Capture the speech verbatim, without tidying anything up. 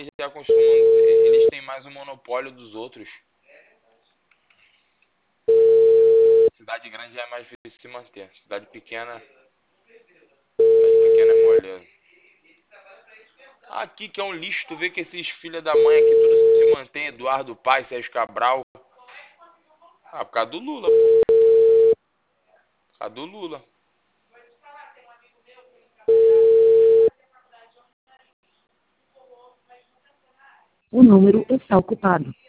eles já costumam, eles têm mais o monopólio dos outros. Cidade grande é mais difícil de se manter. Cidade pequena, cidade pequena é moleza. Aqui que é um lixo, tu vê que esses filha da mãe aqui tudo se mantém, Eduardo Paes, Sérgio Cabral. Ah, por causa do Lula, pô. Por causa do Lula. O número está ocupado.